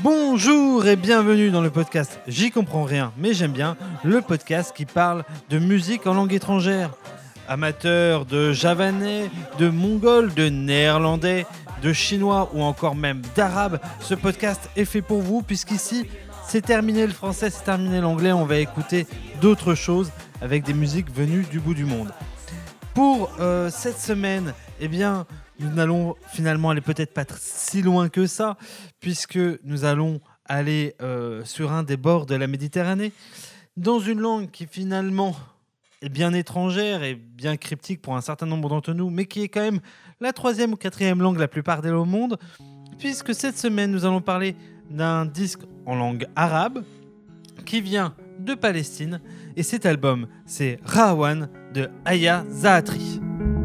Bonjour et bienvenue dans le podcast J'y comprends rien mais j'aime bien, le podcast qui parle de musique en langue étrangère. Amateurs de javanais, de mongol, de néerlandais, de chinois ou encore même d'arabe, ce podcast est fait pour vous puisqu'ici c'est terminé le français, c'est terminé l'anglais, on va écouter d'autres choses avec des musiques venues du bout du monde. Pour cette semaine, eh bien, nous n'allons finalement aller peut-être pas si loin que ça, puisque nous allons aller sur un des bords de la Méditerranée, dans une langue qui finalement est bien étrangère et bien cryptique pour un certain nombre d'entre nous, mais qui est quand même la 3e ou 4e langue la plus parlée au monde, puisque cette semaine, nous allons parler d'un disque en langue arabe qui vient de Palestine, et cet album, c'est Rawan de Aya Zaatri.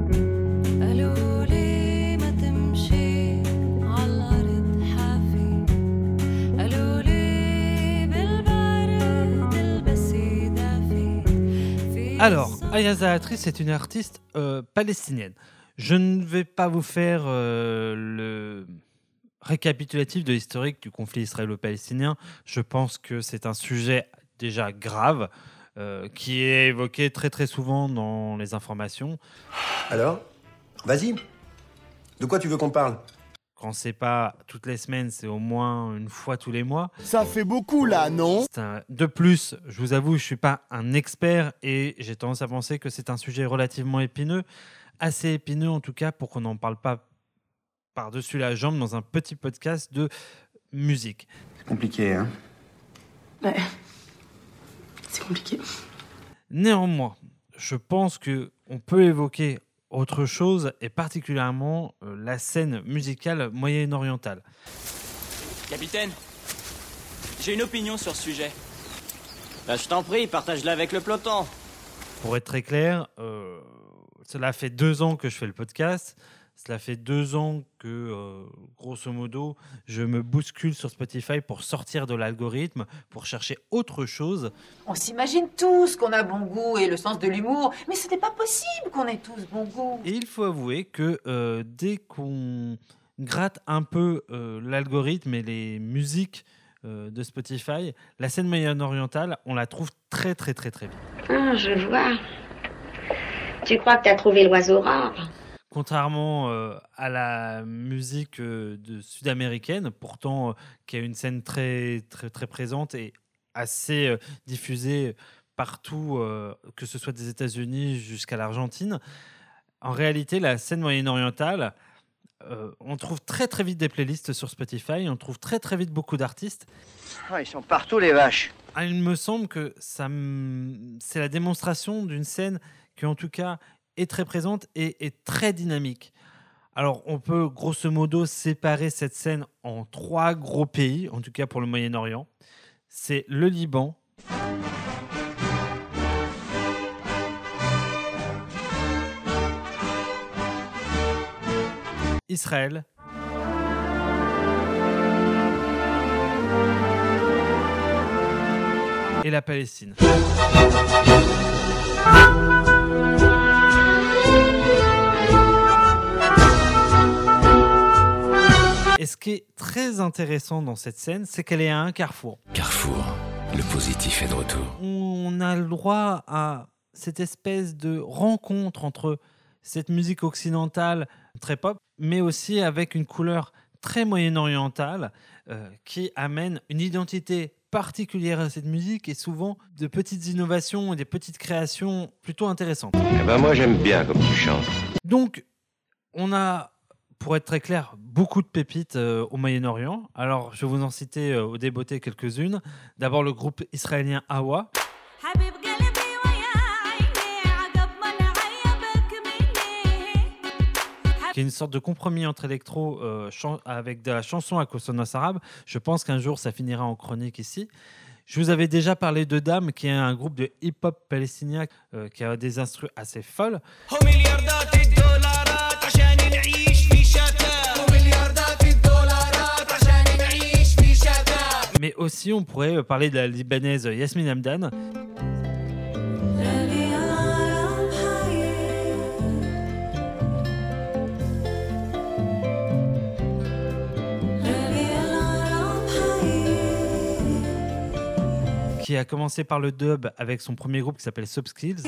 Alors, Aya Zaatri, c'est une artiste palestinienne. Je ne vais pas vous faire le récapitulatif de l'historique du conflit israélo-palestinien. Je pense que c'est un sujet déjà grave qui est évoqué très très souvent dans les informations. Alors, vas-y. De quoi tu veux qu'on parle ? Quand c'est pas toutes les semaines, c'est au moins une fois tous les mois. Ça fait beaucoup là, non ? De plus, je vous avoue, je suis pas un expert et j'ai tendance à penser que c'est un sujet relativement épineux, assez épineux en tout cas pour qu'on n'en parle pas par-dessus la jambe dans un petit podcast de musique. C'est compliqué, hein ? Ouais, c'est compliqué. Néanmoins, je pense qu'on peut évoquer autre chose, et particulièrement la scène musicale moyen-orientale. Capitaine, j'ai une opinion sur ce sujet. Bah, je t'en prie, partage-la avec le peloton. Pour être très clair, cela fait 2 ans que je fais le podcast. Cela fait 2 ans que, grosso modo, je me bouscule sur Spotify pour sortir de l'algorithme, pour chercher autre chose. On s'imagine tous qu'on a bon goût et le sens de l'humour, mais ce n'est pas possible qu'on ait tous bon goût. Et il faut avouer que dès qu'on gratte un peu l'algorithme et les musiques de Spotify, la scène moyen-orientale, on la trouve très très très très bien. Ah, je vois. Tu crois que tu as trouvé l'oiseau rare ? Contrairement à la musique sud-américaine, pourtant qui a une scène très, très, très présente et assez diffusée partout, que ce soit des États-Unis jusqu'à l'Argentine, en réalité, la scène moyen-orientale, on trouve très très vite des playlists sur Spotify, on trouve très très vite beaucoup d'artistes. Ah, ils sont partout les vaches. Ah, il me semble que c'est la démonstration d'une scène qui en tout cas est très présente et est très dynamique. Alors, on peut grosso modo séparer cette scène en 3 gros pays, en tout cas pour le Moyen-Orient. C'est le Liban, Israël et la Palestine. Et ce qui est très intéressant dans cette scène, c'est qu'elle est à un carrefour. Carrefour, le positif est de retour. On a le droit à cette espèce de rencontre entre cette musique occidentale très pop, mais aussi avec une couleur très moyen-orientale qui amène une identité particulière à cette musique et souvent de petites innovations et des petites créations plutôt intéressantes. Eh ben moi j'aime bien comme tu chantes. Donc, on a, pour être très clair, beaucoup de pépites au Moyen-Orient. Alors, je vais vous en citer au débeauté quelques-unes. D'abord, le groupe israélien Hawa. Qui est une sorte de compromis entre électro avec de la chanson à consonance arabe. Je pense qu'un jour, ça finira en chronique ici. Je vous avais déjà parlé de Dam, qui est un groupe de hip-hop palestinien qui a des instrus assez folles. Mais aussi, on pourrait parler de la Libanaise Yasmine Hamdan. qui a commencé par le dub avec son premier groupe qui s'appelle Subskills.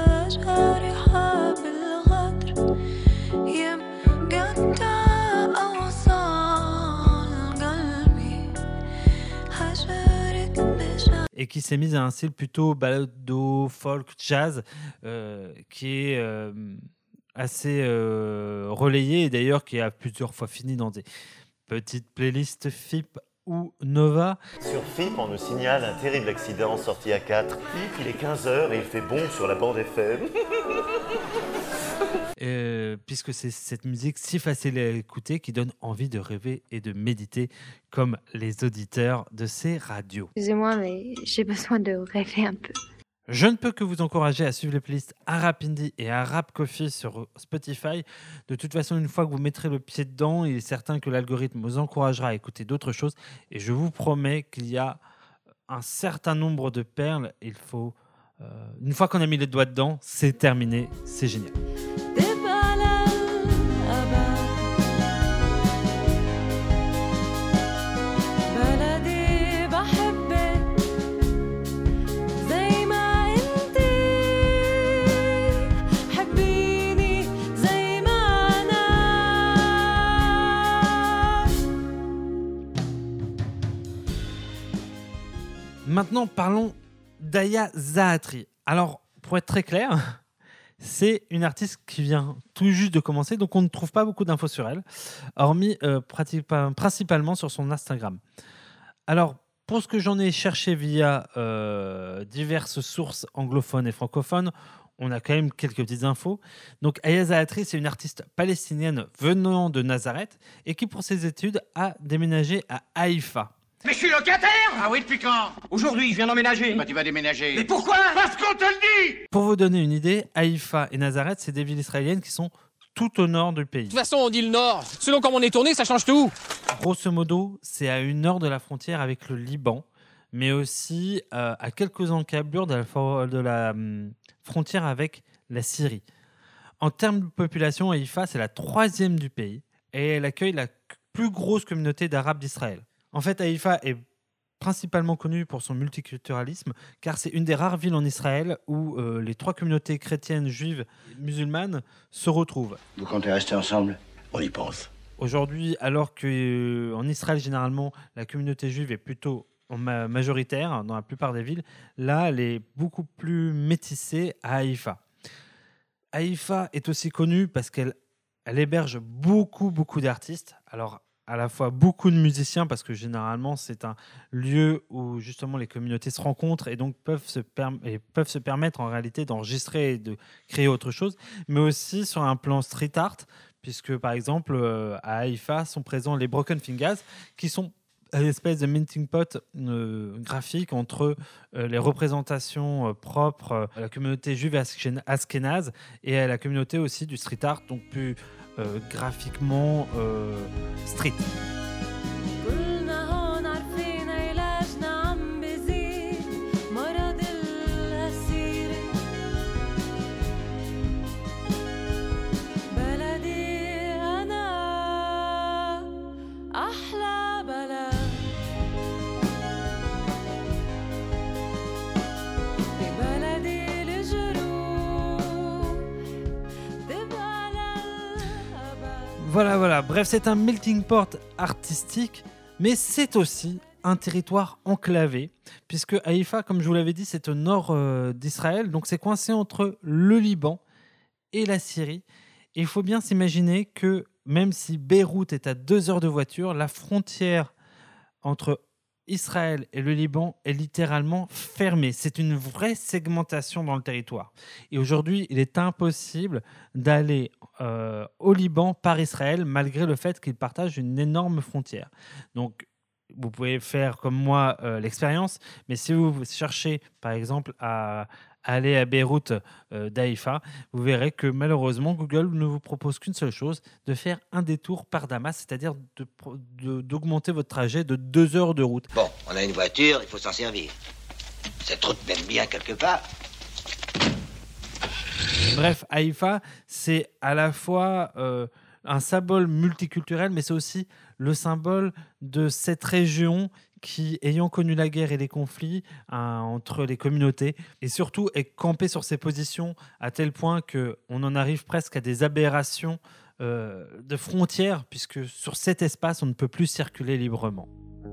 Et qui s'est mise à un style plutôt balado, folk, jazz, qui est assez relayé et d'ailleurs qui a plusieurs fois fini dans des petites playlists FIP ou Nova. Sur FIP, on nous signale un terrible accident sorti à 4. Il est 15h et il fait bon sur la bande FM. Puisque c'est cette musique si facile à écouter qui donne envie de rêver et de méditer comme les auditeurs de ces radios. Excusez-moi, mais j'ai besoin de rêver un peu. Je ne peux que vous encourager à suivre les playlists Arap Indie et Arap Coffee sur Spotify. De toute façon, une fois que vous mettrez le pied dedans, il est certain que l'algorithme vous encouragera à écouter d'autres choses. Et je vous promets qu'il y a un certain nombre de perles. Il faut, une fois qu'on a mis les doigts dedans, c'est terminé, c'est génial. Maintenant, parlons d'Aya Zaatri. Alors, pour être très clair, c'est une artiste qui vient tout juste de commencer, donc on ne trouve pas beaucoup d'infos sur elle, hormis principalement sur son Instagram. Alors, pour ce que j'en ai cherché via diverses sources anglophones et francophones, on a quand même quelques petites infos. Donc, Aya Zaatri, c'est une artiste palestinienne venant de Nazareth et qui, pour ses études, a déménagé à Haïfa. Mais je suis locataire! Ah oui, depuis quand? Aujourd'hui, je viens d'emménager. Bah tu vas déménager. Mais pourquoi? Parce qu'on te le dit! Pour vous donner une idée, Haïfa et Nazareth, c'est des villes israéliennes qui sont tout au nord du pays. De toute façon, on dit le nord. Selon comment on est tourné, ça change tout. Grosso modo, c'est à 1 heure de la frontière avec le Liban, mais aussi à quelques encablures de la frontière avec la Syrie. En termes de population, Haïfa, c'est la 3e du pays et elle accueille la plus grosse communauté d'Arabes d'Israël. En fait, Haïfa est principalement connue pour son multiculturalisme, car c'est une des rares villes en Israël où les 3 communautés chrétiennes, juives et musulmanes se retrouvent. Vous comptez rester ensemble? On y pense. Aujourd'hui, alors qu'en Israël, généralement, la communauté juive est plutôt majoritaire dans la plupart des villes, là, elle est beaucoup plus métissée à Haïfa. Haïfa est aussi connue parce qu'elle héberge beaucoup d'artistes. Alors, à la fois beaucoup de musiciens, parce que généralement c'est un lieu où justement les communautés se rencontrent et donc peuvent se permettre en réalité d'enregistrer et de créer autre chose, mais aussi sur un plan street art, puisque par exemple à Haïfa sont présents les Broken Fingers, qui sont une espèce de melting pot graphique entre les représentations propres à la communauté juive ashkénaze et à la communauté aussi du street art, donc plus graphiquement street. Voilà. Bref, c'est un melting pot artistique, mais c'est aussi un territoire enclavé, puisque Haïfa, comme je vous l'avais dit, c'est au nord d'Israël, donc c'est coincé entre le Liban et la Syrie. Et il faut bien s'imaginer que même si Beyrouth est à 2 heures de voiture, la frontière entre Israël et le Liban est littéralement fermée. C'est une vraie segmentation dans le territoire. Et aujourd'hui, il est impossible d'aller au Liban par Israël, malgré le fait qu'ils partagent une énorme frontière. Donc, vous pouvez faire comme moi l'expérience, mais si vous cherchez, par exemple, à aller à Beyrouth d'Haïfa, vous verrez que malheureusement, Google ne vous propose qu'une seule chose, de faire un détour par Damas, c'est-à-dire d'augmenter votre trajet de 2 heures de route. Bon, on a une voiture, il faut s'en servir. Cette route mène bien quelque part. Bref, Haïfa, c'est à la fois un symbole multiculturel, mais c'est aussi le symbole de cette région qui, ayant connu la guerre et les conflits entre les communautés, et surtout est campée sur ses positions à tel point qu'on en arrive presque à des aberrations de frontières, puisque sur cet espace, on ne peut plus circuler librement.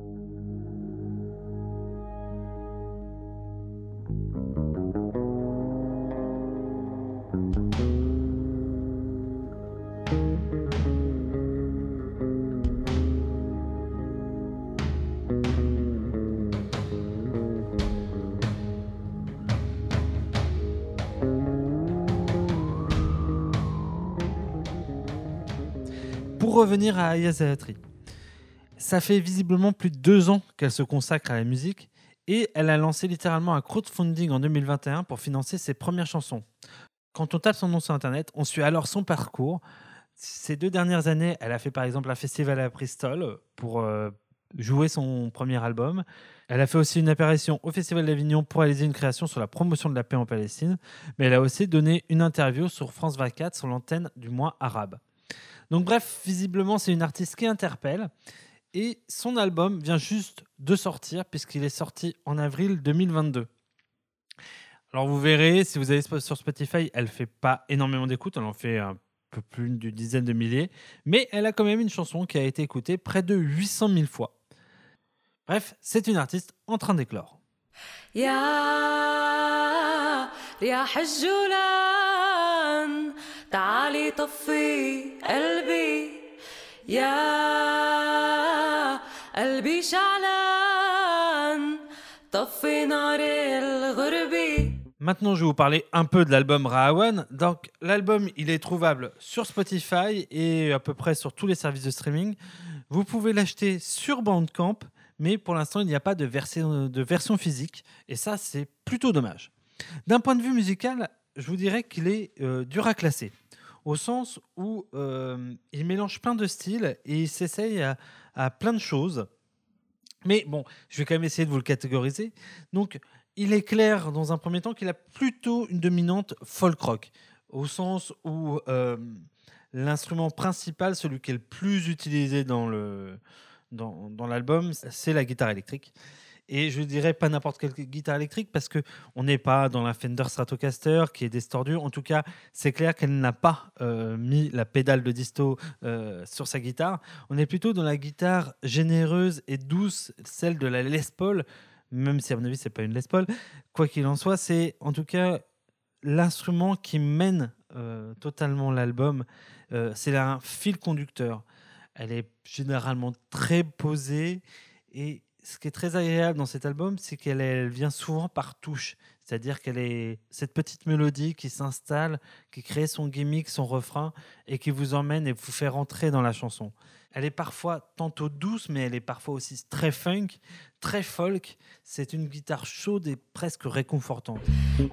Pour revenir à Aya Zaatri, ça fait visiblement plus de 2 ans qu'elle se consacre à la musique et elle a lancé littéralement un crowdfunding en 2021 pour financer ses premières chansons. Quand on tape son nom sur Internet, on suit alors son parcours. Ces 2 dernières années, elle a fait par exemple un festival à Bristol pour jouer son premier album. Elle a fait aussi une apparition au Festival d'Avignon pour réaliser une création sur la promotion de la paix en Palestine, mais elle a aussi donné une interview sur France 24 sur l'antenne du mois arabe. Donc bref, visiblement, c'est une artiste qui interpelle et son album vient juste de sortir puisqu'il est sorti en avril 2022. Alors vous verrez, si vous allez sur Spotify, elle ne fait pas énormément d'écoutes, elle en fait un peu plus d'une dizaine de milliers, mais elle a quand même une chanson qui a été écoutée près de 800 000 fois. Bref, c'est une artiste en train d'éclore. تعالي طفي قلبي يا قلبي شعلان طفي نار الغربي. Maintenant, je vais vous parler un peu de l'album Rahawan. Donc, l'album, il est trouvable sur Spotify et à peu près sur tous les services de streaming. Vous pouvez l'acheter sur Bandcamp, mais pour l'instant, il n'y a pas de version physique. Et ça, c'est plutôt dommage. D'un point de vue musical, je vous dirais qu'il est dur à classer, au sens où il mélange plein de styles et il s'essaye à plein de choses. Mais bon, je vais quand même essayer de vous le catégoriser. Donc, il est clair dans un premier temps qu'il a plutôt une dominante folk rock, au sens où l'instrument principal, celui qui est le plus utilisé dans l'album, c'est la guitare électrique. Et je dirais pas n'importe quelle guitare électrique parce qu'on n'est pas dans la Fender Stratocaster qui est distordue. En tout cas, c'est clair qu'elle n'a pas mis la pédale de disto sur sa guitare. On est plutôt dans la guitare généreuse et douce, celle de la Les Paul, même si à mon avis, c'est pas une Les Paul. Quoi qu'il en soit, c'est en tout cas l'instrument qui mène totalement l'album. C'est un fil conducteur. Elle est généralement très posée et ce qui est très agréable dans cet album, c'est qu'elle vient souvent par touche. C'est-à-dire qu'elle est cette petite mélodie qui s'installe, qui crée son gimmick, son refrain, et qui vous emmène et vous fait rentrer dans la chanson. Elle est parfois tantôt douce, mais elle est parfois aussi très funk, très folk. C'est une guitare chaude et presque réconfortante.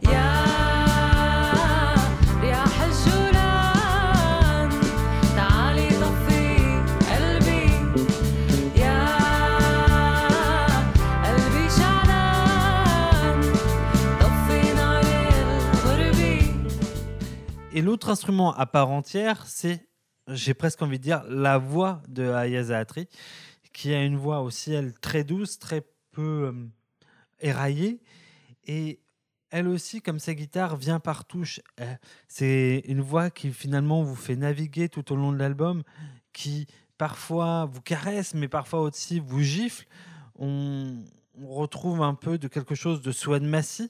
Et l'autre instrument à part entière, c'est, j'ai presque envie de dire, la voix de Aya Zaatri, qui a une voix aussi, elle, très douce, très peu éraillée. Et elle aussi, comme sa guitare, vient par touche. C'est une voix qui, finalement, vous fait naviguer tout au long de l'album, qui, parfois, vous caresse, mais parfois aussi vous gifle. On retrouve un peu de quelque chose de Souad Massi.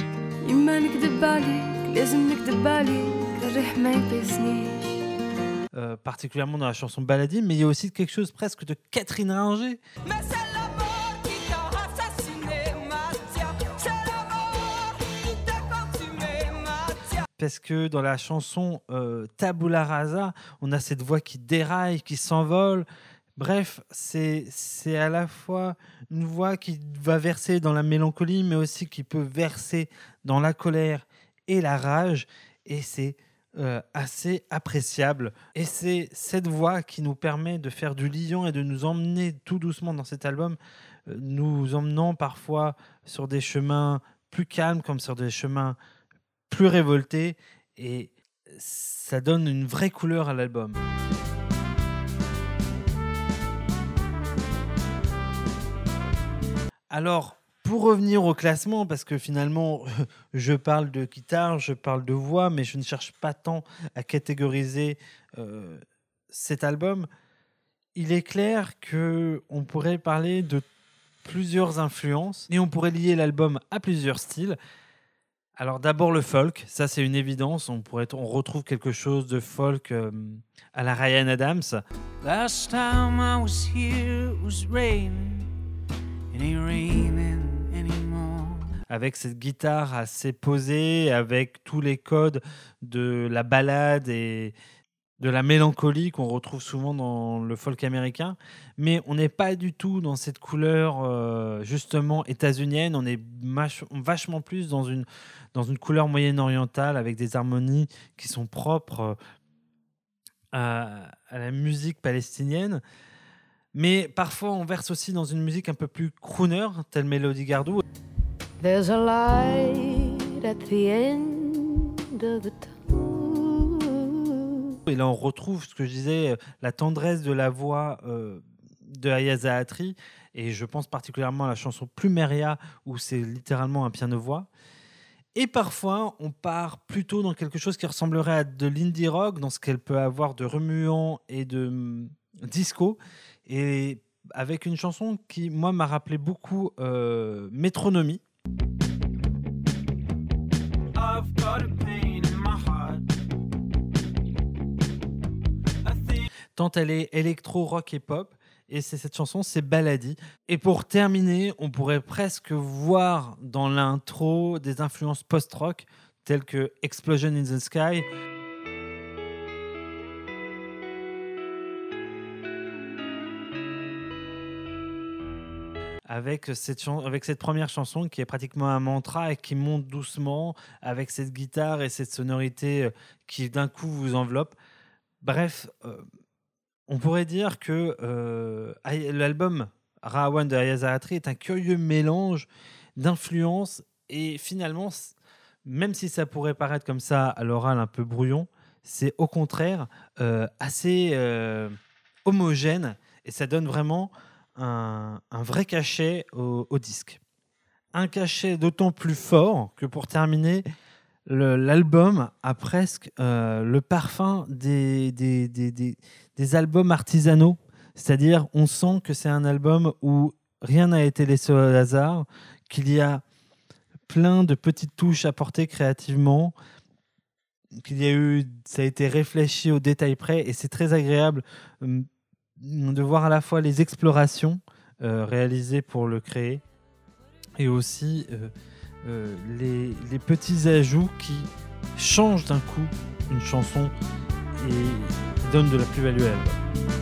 Particulièrement dans la chanson Baladine, mais il y a aussi quelque chose presque de Catherine Ringer. Mais c'est l'amour qui t'a assassiné, Mathia. C'est l'amour qui t'a consumé, Mathia. Parce que dans la chanson Tabula Rasa, on a cette voix qui déraille, qui s'envole. Bref, c'est à la fois une voix qui va verser dans la mélancolie, mais aussi qui peut verser dans la colère et la rage. Et c'est assez appréciable. Et c'est cette voix qui nous permet de faire du lion et de nous emmener tout doucement dans cet album, nous emmenant parfois sur des chemins plus calmes comme sur des chemins plus révoltés. Et ça donne une vraie couleur à l'album. Alors, pour revenir au classement, parce que finalement, je parle de guitare, je parle de voix, mais je ne cherche pas tant à catégoriser cet album, il est clair qu'on pourrait parler de plusieurs influences et on pourrait lier l'album à plusieurs styles. Alors d'abord le folk, ça c'est une évidence, on retrouve quelque chose de folk à la Ryan Adams. Last time I was here it was raining, it ain't raining anymore. Avec cette guitare assez posée, avec tous les codes de la ballade et de la mélancolie qu'on retrouve souvent dans le folk américain, mais on n'est pas du tout dans cette couleur justement états-unienne, on est vachement plus dans une couleur moyen-orientale avec des harmonies qui sont propres à la musique palestinienne, mais parfois on verse aussi dans une musique un peu plus crooner, telle Melody Gardot. There's a light at the end of the tunnel. Et là, on retrouve ce que je disais, la tendresse de la voix de Aya Zaatri, et je pense particulièrement à la chanson Plumeria, où c'est littéralement un piano-voix. Et parfois, on part plutôt dans quelque chose qui ressemblerait à de l'indie rock, dans ce qu'elle peut avoir de remuant et de disco, et avec une chanson qui, moi, m'a rappelé beaucoup Métronomie. Tant elle est électro, rock et pop, et c'est cette chanson, c'est Baladi. Et pour terminer, on pourrait presque voir dans l'intro des influences post-rock, telles que Explosion in the Sky. Avec cette première chanson qui est pratiquement un mantra et qui monte doucement, avec cette guitare et cette sonorité qui d'un coup vous enveloppe. Bref, on pourrait dire que l'album Ra'awan de Aya Zaatri est un curieux mélange d'influences et finalement, même si ça pourrait paraître comme ça à l'oral un peu brouillon, c'est au contraire assez homogène et ça donne vraiment un vrai cachet au disque. Un cachet d'autant plus fort que pour terminer, l'album a presque le parfum des albums artisanaux, c'est-à-dire on sent que c'est un album où rien n'a été laissé au hasard, qu'il y a plein de petites touches apportées créativement, ça a été réfléchi au détail près et c'est très agréable de voir à la fois les explorations réalisées pour le créer et aussi les petits ajouts qui changent d'un coup une chanson et donnent de la plus-value à l'album.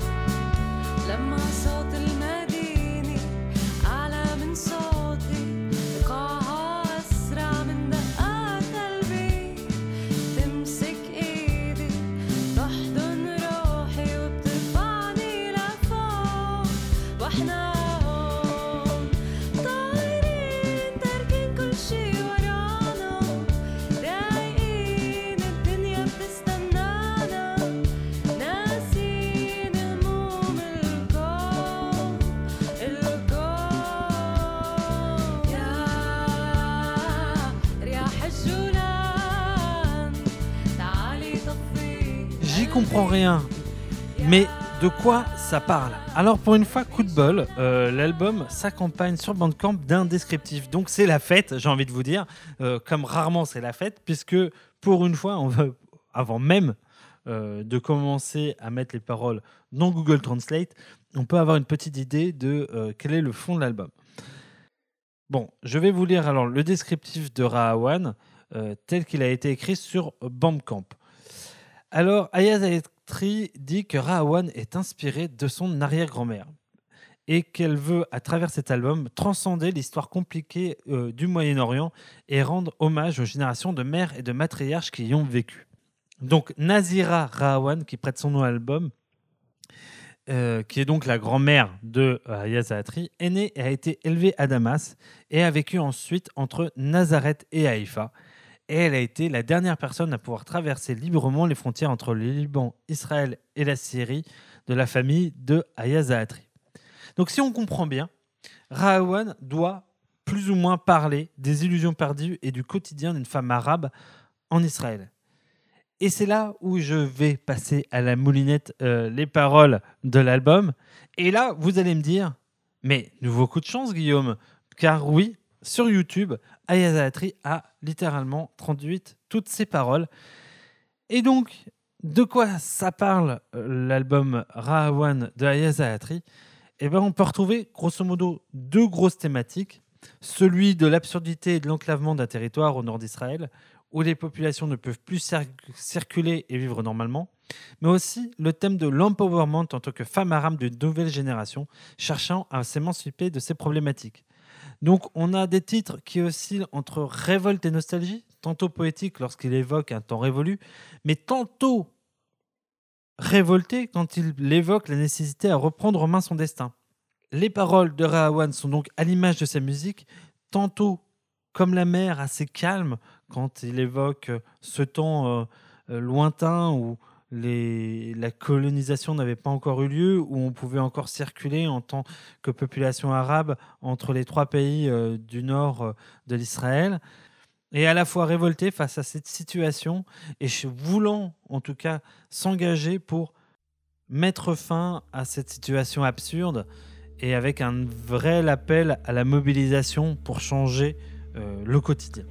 J'y comprends rien, mais de quoi ça parle? Alors pour une fois, coup de bol, l'album s'accompagne sur Bandcamp d'un descriptif. Donc c'est la fête, j'ai envie de vous dire, comme rarement c'est la fête, puisque pour une fois, avant même de commencer à mettre les paroles dans Google Translate, on peut avoir une petite idée de quel est le fond de l'album. Bon, je vais vous lire alors le descriptif de Ra'awan tel qu'il a été écrit sur Bandcamp. Alors, Aya Zaatri dit que Ra'awan est inspirée de son arrière-grand-mère et qu'elle veut, à travers cet album, transcender l'histoire compliquée du Moyen-Orient et rendre hommage aux générations de mères et de matriarches qui y ont vécu. Donc, Nazira Ra'awan, qui prête son nom à l'album, qui est donc la grand-mère de Aya Zaatri, est née et a été élevée à Damas et a vécu ensuite entre Nazareth et Haïfa. Et elle a été la dernière personne à pouvoir traverser librement les frontières entre le Liban, Israël et la Syrie de la famille de Aya Zaatri. Donc si on comprend bien, Rahawan doit plus ou moins parler des illusions perdues et du quotidien d'une femme arabe en Israël. Et c'est là où je vais passer à la moulinette les paroles de l'album. Et là, vous allez me dire, mais nouveau coup de chance, Guillaume, car oui, sur YouTube, Aya Zaatri a littéralement traduit toutes ses paroles. Et donc, de quoi ça parle l'album Rahawan de Aya Zaatri ? Eh ben, on peut retrouver grosso modo 2 grosses thématiques. Celui de l'absurdité et de l'enclavement d'un territoire au nord d'Israël, où les populations ne peuvent plus circuler et vivre normalement, mais aussi le thème de l'empowerment en tant que femme arabe d'une nouvelle génération, cherchant à s'émanciper de ces problématiques. Donc on a des titres qui oscillent entre révolte et nostalgie, tantôt poétique lorsqu'il évoque un temps révolu, mais tantôt révolté quand il évoque la nécessité à reprendre en main son destin. Les paroles de Rahawan sont donc à l'image de sa musique, tantôt comme la mer, assez calme, quand il évoque ce temps lointain où la colonisation n'avait pas encore eu lieu, où on pouvait encore circuler en tant que population arabe entre les 3 pays du nord de l'Israël, et à la fois révolté face à cette situation, et voulant en tout cas s'engager pour mettre fin à cette situation absurde, et avec un vrai appel à la mobilisation pour changer le quotidien.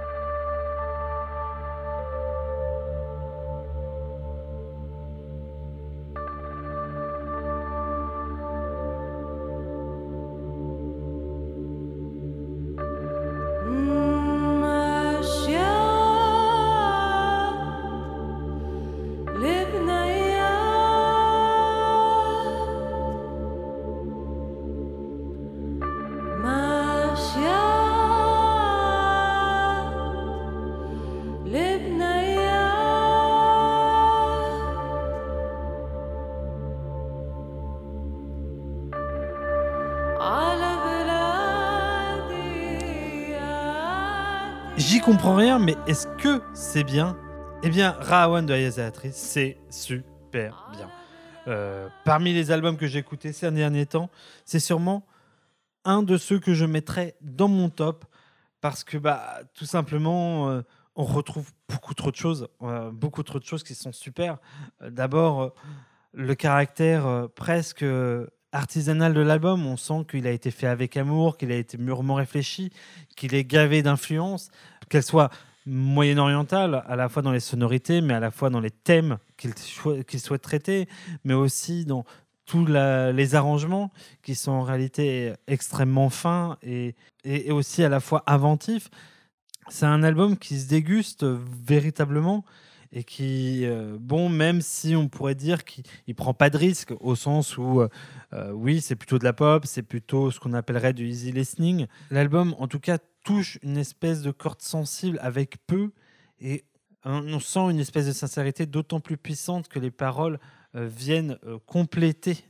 J'y comprends rien, mais est-ce que c'est bien ? Eh bien, Rahawan de Aya Zaatri, c'est super bien. Parmi les albums que j'ai écoutés ces derniers temps, c'est sûrement un de ceux que je mettrais dans mon top, parce que tout simplement, on retrouve beaucoup trop de choses qui sont super. D'abord, le caractère presque artisanal de l'album, on sent qu'il a été fait avec amour, qu'il a été mûrement réfléchi, qu'il est gavé d'influences, qu'elle soit moyen-orientale, à la fois dans les sonorités, mais à la fois dans les thèmes qu'il souhaite traiter, mais aussi dans tous les arrangements qui sont en réalité extrêmement fins et aussi à la fois inventifs. C'est un album qui se déguste véritablement et qui, même si on pourrait dire qu'il ne prend pas de risque, au sens où, oui, c'est plutôt de la pop, c'est plutôt ce qu'on appellerait du easy listening. L'album, en tout cas, touche une espèce de corde sensible avec peu, et on sent une espèce de sincérité d'autant plus puissante que les paroles viennent compléter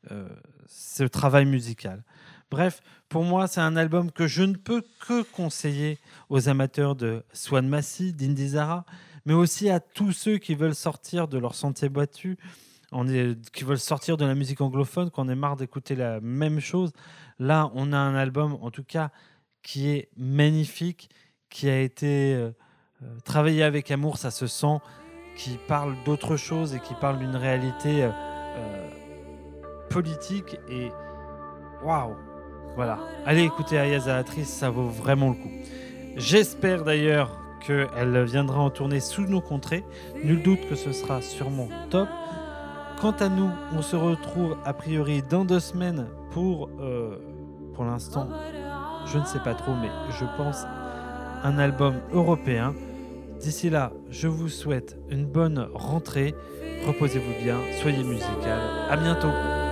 ce travail musical. Bref, pour moi, c'est un album que je ne peux que conseiller aux amateurs de Swan Massey, d'Indy Zara, mais aussi à tous ceux qui veulent sortir de leur sentier battu, qui veulent sortir de la musique anglophone, qu'on est marre d'écouter la même chose. Là, on a un album, en tout cas, qui est magnifique, qui a été travaillé avec amour, ça se sent, qui parle d'autre chose et qui parle d'une réalité politique. Et waouh! Voilà, allez écouter Aya Zaatri, ça vaut vraiment le coup. J'espère d'ailleurs qu'elle viendra en tournée sous nos contrées. Nul doute que ce sera sûrement top. Quant à nous, on se retrouve a priori dans 2 semaines pour l'instant, je ne sais pas trop, mais je pense un album européen. D'ici là, je vous souhaite une bonne rentrée. Reposez-vous bien, soyez musical. À bientôt.